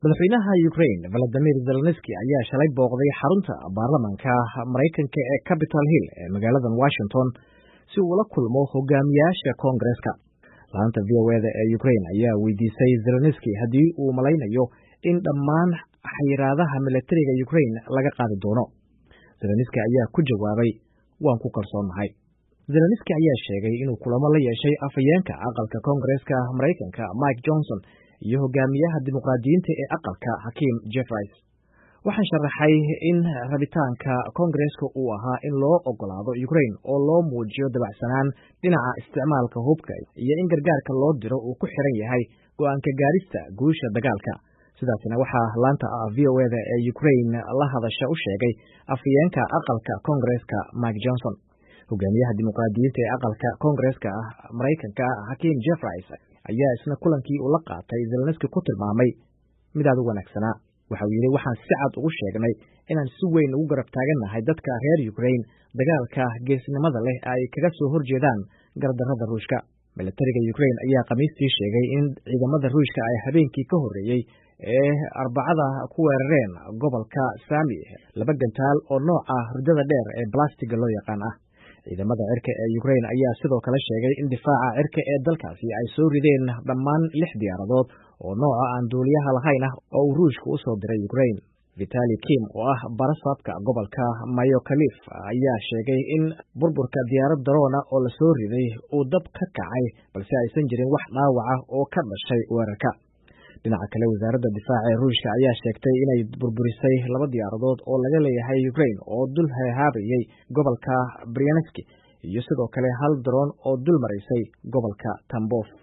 madaxweynaha Ukraine Volodymyr Zelensky ayaa shalay booqday xarunta baarlamaanka Mareykanka ee Capitol Hill ee magaalada Washington si uu ula kulmo hogaamiyaasha Koongareeska. Laanta VOA ee Ukraine ayaa weydiisay Zelensky haddii uu malaynayo in dhammaan xayiraadaha militariga Ukraine laga qaadi doono. Zelensky ayaa ku jawaabay, waan ku kalsoonahay. Zelensky ayaa sheegay inuu kulamo la yeeshay afhayeenka aqalka Koongareeska Mareykanka Mike Johnson iyo hogaamiyaha dimuqraadiyiinta ee aqalka Hakeem Jeffries. Waxaan sharaxay in rabitaanka Koongareeska uu ahaa in loo ogolaado Ukraine oo loo muujiyo dabacsanaan dhinaca isticmaalka hubka iyo in gargaarka loo diro uu ku xiran yahay go'aanka gaarista guusha dagaalka. Sidaasina waxaa laanta VOA ee Ukraine la hadasha u sheegay afhayeenka aqalka Koongareeska Mike Johnson. Hogaamiyaha dimuqraadiyiinta ee aqalka Koongareeska Mareykanka Hakeem Jeffries ayaa isna kulankii uu la qaatay Zelensky ku tilmaamay mid aad u wanaagsanaa. Waxa uu yidhi, waxaan si cad ugu sheegnay inaan si weyn ugu garab taagannahay dadka reer Ukraine dagaalka geesnimada leh ay kaga soo horjeedaan gardarrada Ruushka. Militariga Ukraine ayaa Khamiistii sheegay in ciidamada Ruushka ay habeenkii ka horreeyey ee Arbacada ku weerareen gobolka Sami 2 gantaal oo nooca hurdada dheer ee balastiga loo yaqaan ah. Ciidamada cirka ee Ukraine ayaa sidoo kale sheegay in difaaca cirka ee dalkaasi ay soo rideen dhammaan 6 diyaaradood oo nooca aan duuliyaha lahayn ah oo uu Ruushku u soo diray Ukraine. Vitali Kim oo ah barasaabka gobolka Mykolaiv ayaa sheegay in burburka diyaarad daroona oo la soo riday uu dab ka kacay balse aysan jirin wax dhaawac ah oo ka dhashay weerarka. Dhinaca kale, wasaaradda difaaca ee Ruushka ayaa sheegtay inay burburisay 2 diyaaradood oo laga leeyahay Ukraine oo dul heehaabayay gobolka Bryansk iyo sidoo kale 1 daroon oo dul maraysay gobolka Tambov.